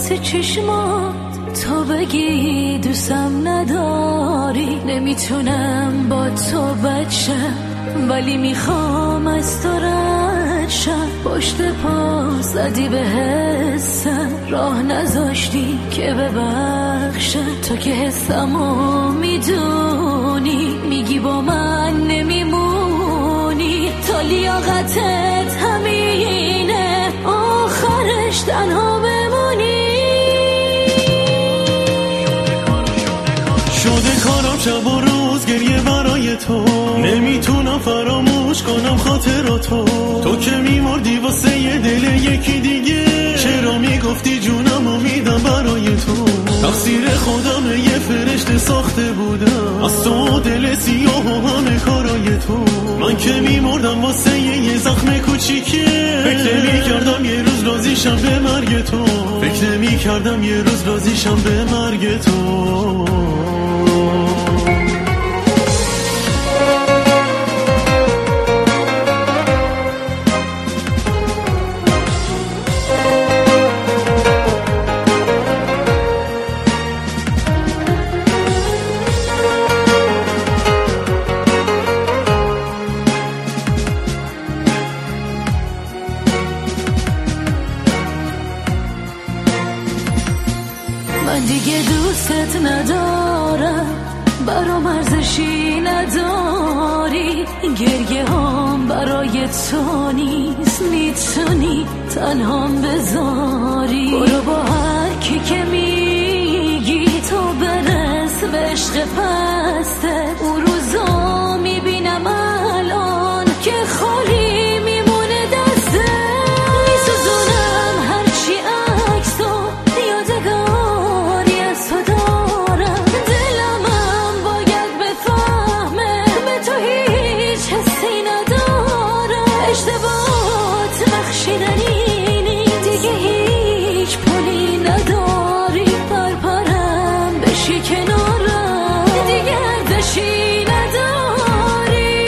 واسه چشمات تو بگی دوستم نداری. نمیتونم با تو بچم ولی میخوام از تو رد شم. پشت پا زدی به حسم راه نذاشتی که ببخشم. تو که حسمو میدونی میگی با من نمیمونی. تا لیاقتت همینه آخرش تنها بمونی. شده کارم شب و روز گریه برای تو. نمیتونم فراموش کنم خاطراتو. تو که میمردی واسه یه دل یکی دیگه. چرا میگفتی جونم و میدم برای تو. تقصیر خودم یه فرشته ساخته بودم از تو دل سیاه و همه کارای تو. من که میمردم واسه یه زخم کوچیکه. فکر نمیکردم یه روز راضیشم به مرگ تو. فکر نمیکردم یه روز راضیشم به مرگ تو. من دیگه دوستت ندارم برام ارزشی نداری. گریه هم برای تو نیست میتونی تنهام بذاری. برو با هر کی که میگی تو برس به عشق پسته. اون روزا میبینم الان که خالی میمونه دسته. میسوزونم هرچی عکس و یادگاری از تو دارم. دلمم باید بفهمه به تو هیچ حسی ندارم. اشتباهات بخشیدنی دیگه هیچ پولی نداری. پرپرم بشی کنارم دیگه ارزشی نداری.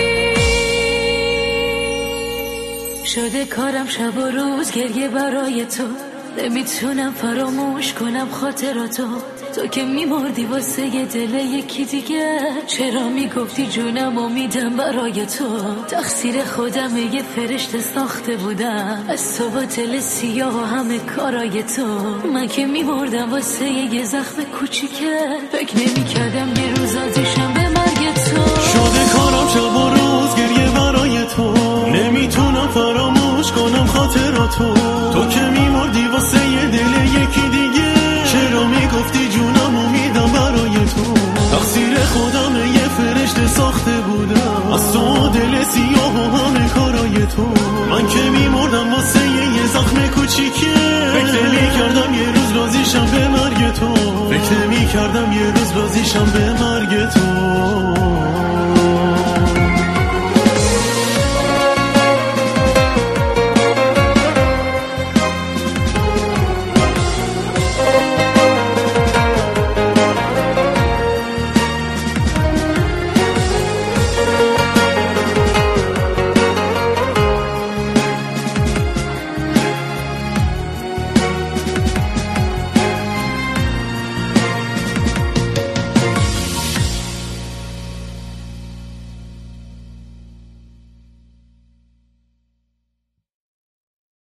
شده کارم شب و روز گریه برای تو. نمیتونم فراموش کنم خاطراتو. تو که میمردی واسه یه دل یکی دیگه. چرا میگفتی جونم و میدم برای تو. تقصیر خودم یه فرشته ساخته بودم از تو با دل سیاه و همه کارای تو. من که میمردم واسه یه زخم کوچیکه. فکر نمیکردم یه روز آتیشم به مرگ تو. شده کارم شب و روز گریه برای تو. نمیتونم فراموش کنم خاطراتو. تو که میمردی واسه یه دل یکی دیگه. چرا میگفتی جونم و میدم برای تو. تقصیر خودم یه فرشته ساخته بودم از تو دل سیاه و همه کارای تو. من که میمردم واسه یه زخم کوچیکه. فکر نمیکردم یه روز راضیشم به مرگ تو. فکر نمیکردم یه روز راضیشم به مرگ تو.